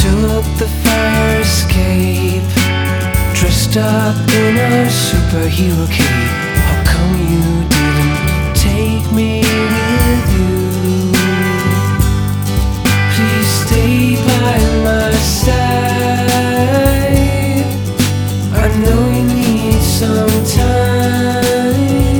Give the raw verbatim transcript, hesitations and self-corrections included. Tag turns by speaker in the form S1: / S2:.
S1: took the fire escape, dressed up in a superhero cape.